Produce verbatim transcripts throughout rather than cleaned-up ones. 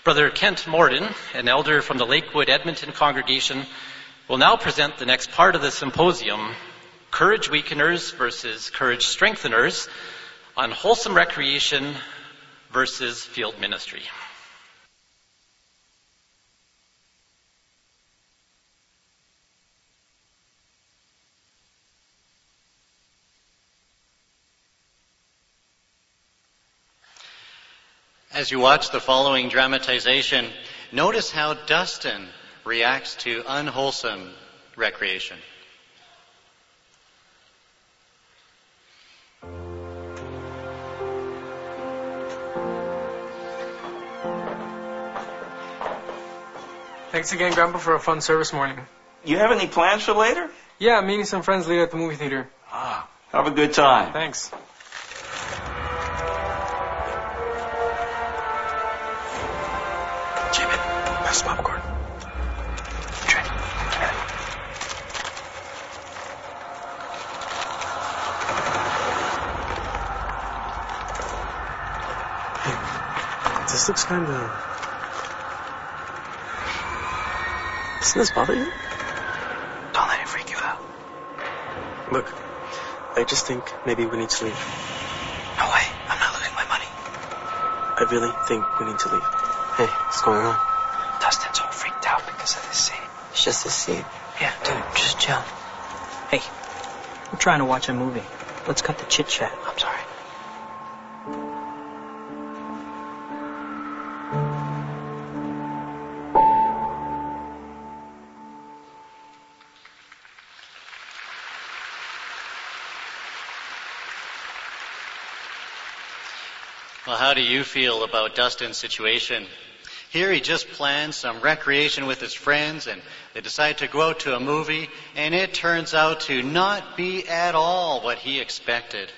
Brother Kent Morden, an elder from the Lakewood Edmonton congregation, will now present the next part of the symposium, Courage Weakeners versus Courage Strengtheners, on wholesome recreation versus field ministry. As you watch the following dramatization, notice how Dustin reacts to unwholesome recreation. Thanks again, Grandpa, for a fun service morning. You have any plans for later? Yeah, I'm meeting some friends later at the movie theater. Ah, have a good time. Thanks. Jimmy, pass the popcorn. Trey, give me that. Hey, this looks kind of... Doesn't this bother you? Don't let it freak you out. Look, I just think maybe we need to leave. No way, I'm not losing my money. I really think we need to leave. Hey, what's going on? Dustin's all freaked out because of this scene. It's just a scene. Yeah, Dude, just chill. Hey, we're trying to watch a movie. Let's cut the chit-chat. I'm sorry. Well, how do you feel about Dustin's situation? Here he just planned some recreation with his friends, and they decide to go out to a movie, and it turns out to not be at all what he expected.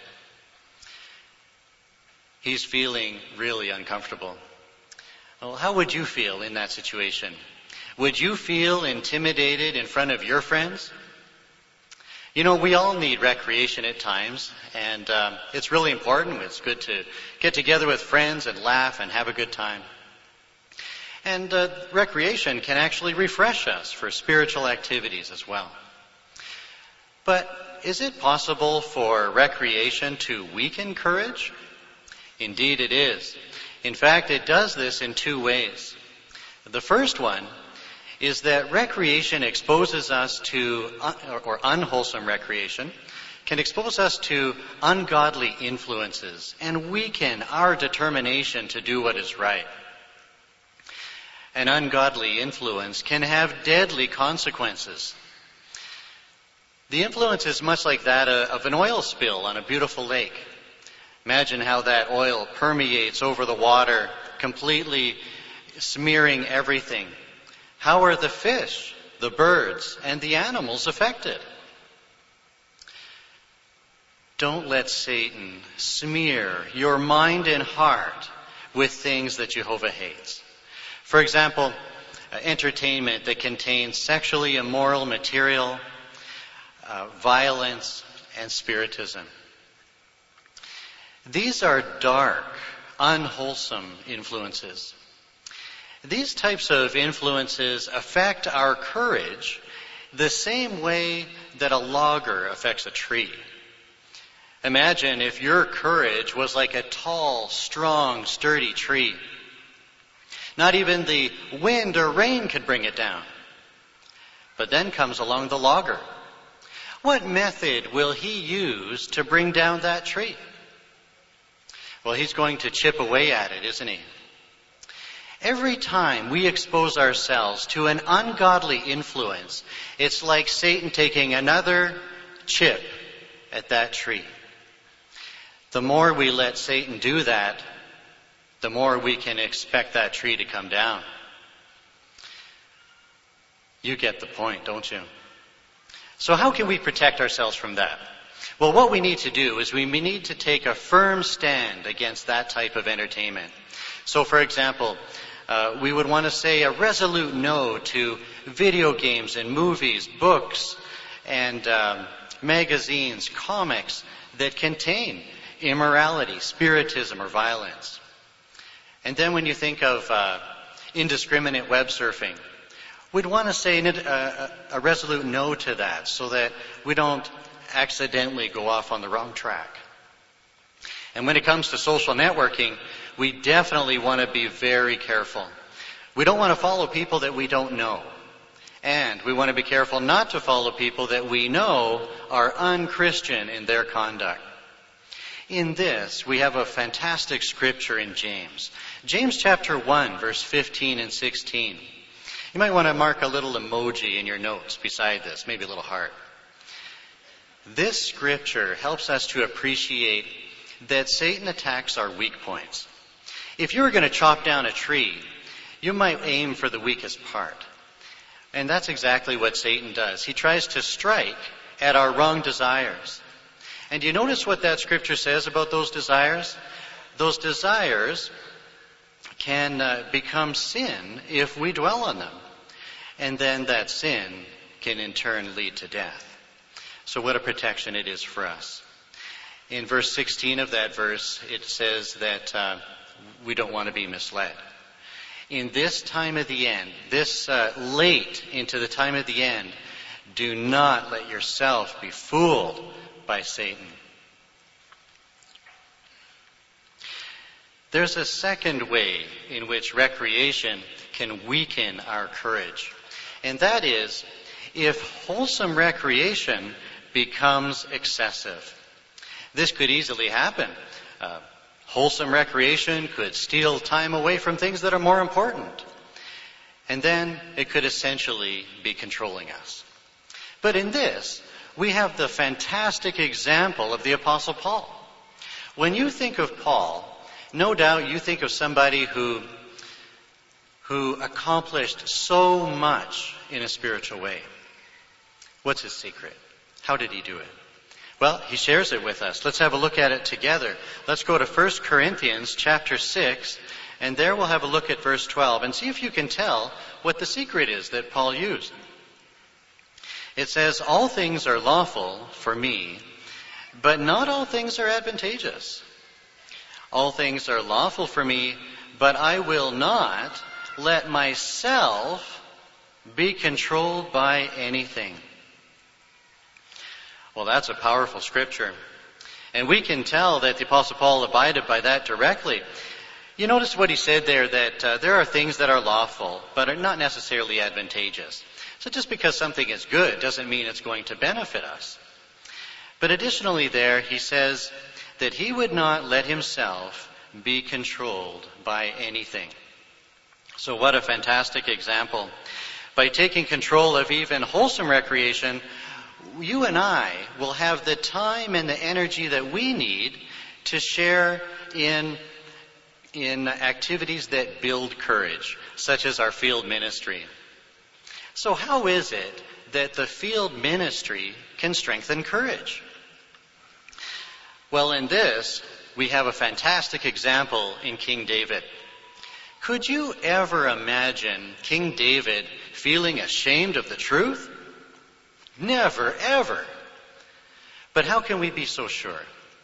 He's feeling really uncomfortable. Well, how would you feel in that situation? Would you feel intimidated in front of your friends? You know, we all need recreation at times, and um, it's really important. It's good to get together with friends and laugh and have a good time. And uh, recreation can actually refresh us for spiritual activities as well. But is it possible for recreation to weaken courage? Indeed it is. In fact, it does this in two ways. The first one is that recreation exposes us to, or unwholesome recreation, can expose us to ungodly influences and weaken our determination to do what is right. An ungodly influence can have deadly consequences. The influence is much like that of an oil spill on a beautiful lake. Imagine how that oil permeates over the water, completely smearing everything. How are the fish, the birds, and the animals affected? Don't let Satan smear your mind and heart with things that Jehovah hates. For example, entertainment that contains sexually immoral material, uh, violence, and spiritism. These are dark, unwholesome influences. These types of influences affect our courage the same way that a logger affects a tree. Imagine if your courage was like a tall, strong, sturdy tree. Not even the wind or rain could bring it down. But then comes along the logger. What method will he use to bring down that tree? Well, he's going to chip away at it, isn't he? Every time we expose ourselves to an ungodly influence, it's like Satan taking another chip at that tree. The more we let Satan do that, the more we can expect that tree to come down. You get the point, don't you? So how can we protect ourselves from that? Well, what we need to do is we need to take a firm stand against that type of entertainment. So, for example, Uh, we would want to say a resolute no to video games and movies, books, and um, magazines, comics that contain immorality, spiritism, or violence. And then when you think of uh, indiscriminate web surfing. We'd want to say a, a resolute no to that so that we don't accidentally go off on the wrong track. And when it comes to social networking, we definitely want to be very careful. We don't want to follow people that we don't know. And we want to be careful not to follow people that we know are unchristian in their conduct. In this, we have a fantastic scripture in James. James chapter one, verse fifteen and sixteen. You might want to mark a little emoji in your notes beside this, maybe a little heart. This scripture helps us to appreciate that Satan attacks our weak points. If you were going to chop down a tree, you might aim for the weakest part. And that's exactly what Satan does. He tries to strike at our wrong desires. And you notice what that scripture says about those desires? Those desires can uh, become sin if we dwell on them. And then that sin can in turn lead to death. So what a protection it is for us. In verse sixteen of that verse, it says that uh, we don't want to be misled. In this time of the end, this uh, late into the time of the end, do not let yourself be fooled by Satan. There's a second way in which recreation can weaken our courage. And that is if wholesome recreation becomes excessive. This could easily happen. Uh, wholesome recreation could steal time away from things that are more important. And then it could essentially be controlling us. But in this, we have the fantastic example of the Apostle Paul. When you think of Paul, no doubt you think of somebody who, who accomplished so much in a spiritual way. What's his secret? How did he do it? Well, he shares it with us. Let's have a look at it together. Let's go to First Corinthians chapter six, and there we'll have a look at verse twelve and see if you can tell what the secret is that Paul used. It says, "All things are lawful for me, but not all things are advantageous. All things are lawful for me, but I will not let myself be controlled by anything." Well, that's a powerful scripture. And we can tell that the Apostle Paul abided by that directly. You notice what he said there, that uh, there are things that are lawful, but are not necessarily advantageous. So just because something is good doesn't mean it's going to benefit us. But additionally there, he says that he would not let himself be controlled by anything. So what a fantastic example. By taking control of even wholesome recreation, you and I will have the time and the energy that we need to share in, in activities that build courage, such as our field ministry. So how is it that the field ministry can strengthen courage? Well, in this, we have a fantastic example in King David. Could you ever imagine King David feeling ashamed of the truth? Never, ever. But how can we be so sure?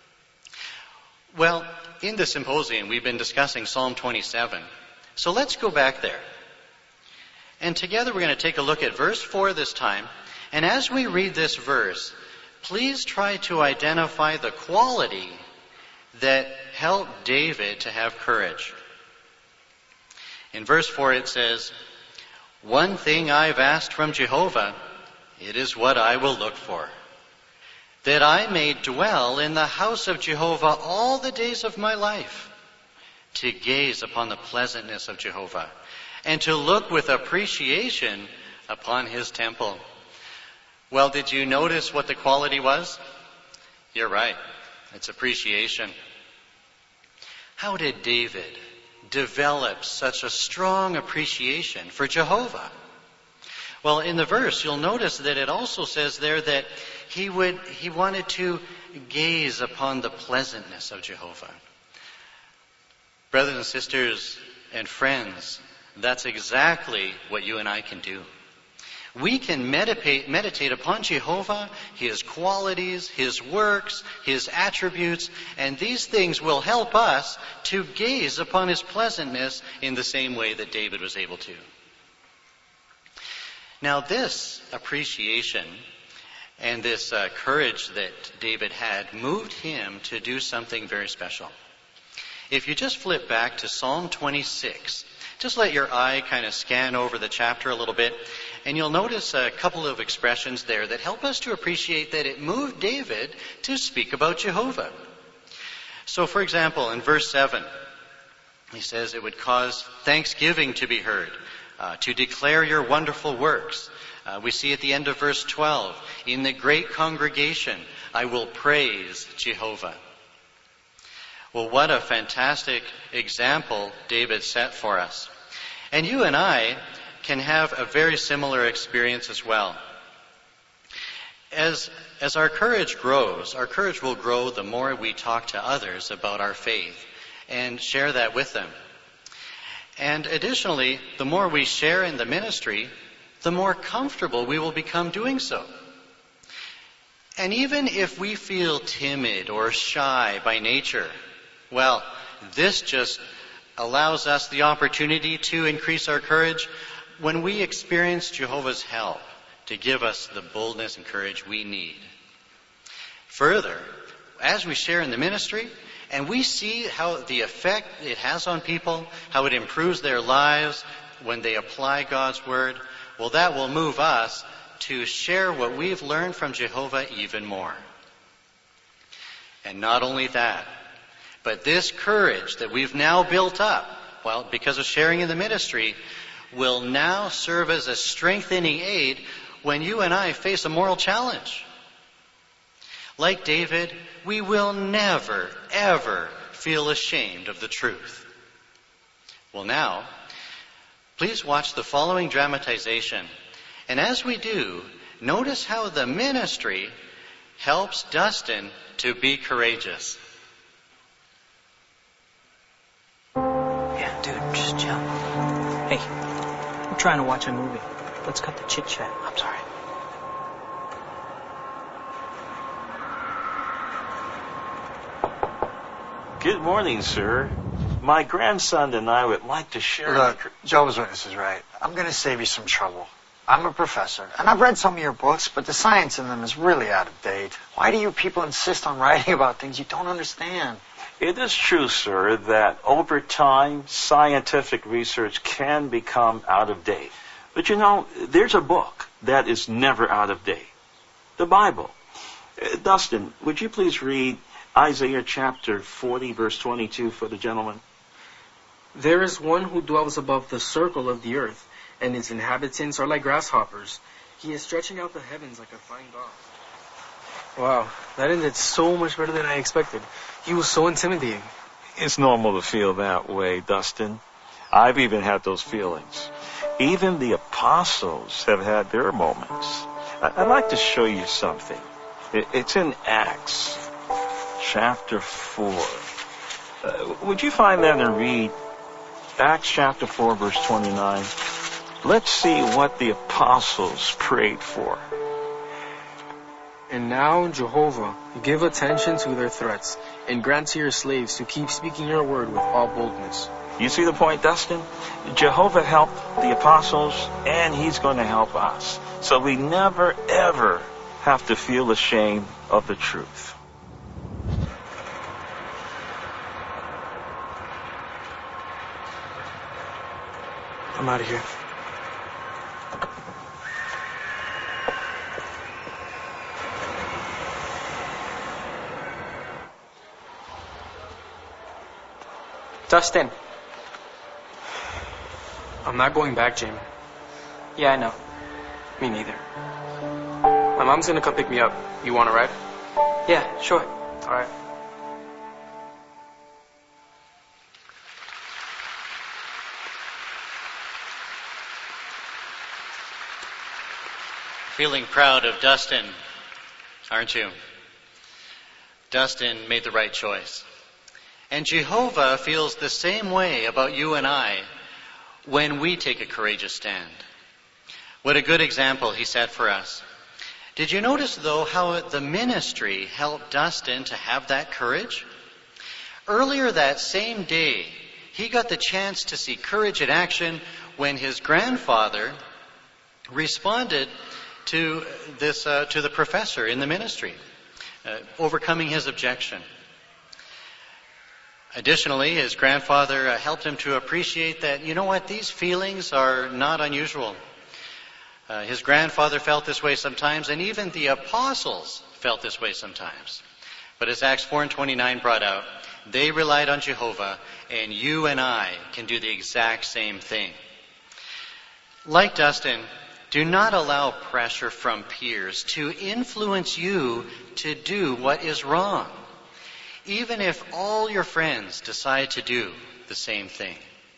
Well, in the symposium, we've been discussing Psalm twenty-seven. So let's go back there. And together we're going to take a look at verse four this time. And as we read this verse, please try to identify the quality that helped David to have courage. In verse four it says, "One thing I've asked from Jehovah, it is what I will look for, that I may dwell in the house of Jehovah all the days of my life, to gaze upon the pleasantness of Jehovah, and to look with appreciation upon his temple." Well, did you notice what the quality was? You're right. It's appreciation. How did David develop such a strong appreciation for Jehovah? Well, in the verse, you'll notice that it also says there that he would, he wanted to gaze upon the pleasantness of Jehovah. Brothers and sisters and friends, that's exactly what you and I can do. we can meditate, meditate upon Jehovah, His qualities, His works, His attributes, and these things will help us to gaze upon His pleasantness in the same way that David was able to. Now, this appreciation and this uh, courage that David had moved him to do something very special. If you just flip back to Psalm twenty-six, just let your eye kind of scan over the chapter a little bit, and you'll notice a couple of expressions there that help us to appreciate that it moved David to speak about Jehovah. So, for example, in verse seven, he says it would cause thanksgiving to be heard, uh, to declare your wonderful works. Uh, we see at the end of verse twelve, in the great congregation, I will praise Jehovah. Well, what a fantastic example David set for us. And you and I can have a very similar experience as well. As, as our courage grows, our courage will grow the more we talk to others about our faith and share that with them. And additionally, the more we share in the ministry, the more comfortable we will become doing so. And even if we feel timid or shy by nature, well, this just allows us the opportunity to increase our courage when we experience Jehovah's help to give us the boldness and courage we need. Further, as we share in the ministry and we see how the effect it has on people, how it improves their lives when they apply God's word, well, that will move us to share what we've learned from Jehovah even more. And not only that, but this courage that we've now built up, well, because of sharing in the ministry, will now serve as a strengthening aid when you and I face a moral challenge. Like David, we will never, ever feel ashamed of the truth. Well, now, please watch the following dramatization. And as we do, notice how the ministry helps Dustin to be courageous. Yeah, dude, just chill. Hey, we're trying to watch a movie. Let's cut the chit-chat. I'm sorry. Good morning, sir. My grandson and I would like to share... Look, Jehovah's Witness is right. I'm going to save you some trouble. I'm a professor, and I've read some of your books, but the science in them is really out of date. Why do you people insist on writing about things you don't understand? It is true, sir, that over time, scientific research can become out of date. But you know, there's a book that is never out of date. The Bible. Uh, Dustin, would you please read Isaiah chapter forty, verse twenty-two for the gentleman? There is one who dwells above the circle of the earth, and its inhabitants are like grasshoppers. He is stretching out the heavens like a fine dog. Wow, that ended so much better than I expected. He was so intimidating. It's normal to feel that way, Dustin. I've even had those feelings. Even the apostles have had their moments. I'd like to show you something. It's in Acts chapter four. Uh, would you find that and read Acts chapter four, verse twenty-nine? Let's see what the apostles prayed for. And now, Jehovah, give attention to their threats, and grant to your slaves to keep speaking your word with all boldness. You see the point, Dustin? Jehovah helped the apostles, and he's going to help us. So we never, ever have to feel ashamed of the truth. I'm out of here. Dustin. I'm not going back, Jamie. Yeah, I know. Me neither. My mom's gonna come pick me up. You wanna ride? Yeah, sure. All right. Feeling proud of Dustin, aren't you? Dustin made the right choice. And Jehovah feels the same way about you and I when we take a courageous stand. What a good example he set for us. Did you notice, though, how the ministry helped Dustin to have that courage? Earlier that same day, he got the chance to see courage in action when his grandfather responded to this uh, to the professor in the ministry, uh, overcoming his objection. Additionally, his grandfather uh, helped him to appreciate that, you know what, these feelings are not unusual. Uh, his grandfather felt this way sometimes, and even the apostles felt this way sometimes. But as Acts four and twenty-nine brought out, they relied on Jehovah, and you and I can do the exact same thing. Like Dustin, do not allow pressure from peers to influence you to do what is wrong, even if all your friends decide to do the same thing.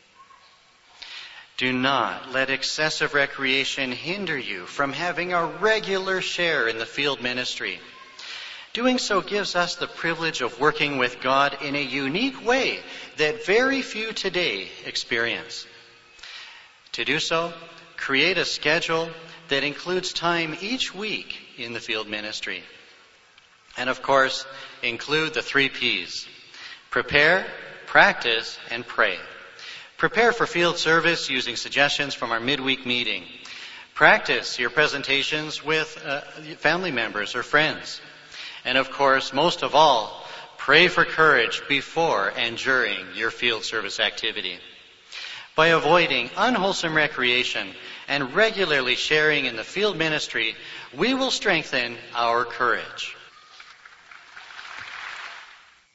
Do not let excessive recreation hinder you from having a regular share in the field ministry. Doing so gives us the privilege of working with God in a unique way that very few today experience. To do so, create a schedule that includes time each week in the field ministry. And of course, include the three P's. Prepare, practice, and pray. Prepare for field service using suggestions from our midweek meeting. Practice your presentations with uh, family members or friends. And of course, most of all, pray for courage before and during your field service activity. By avoiding unwholesome recreation and regularly sharing in the field ministry, we will strengthen our courage.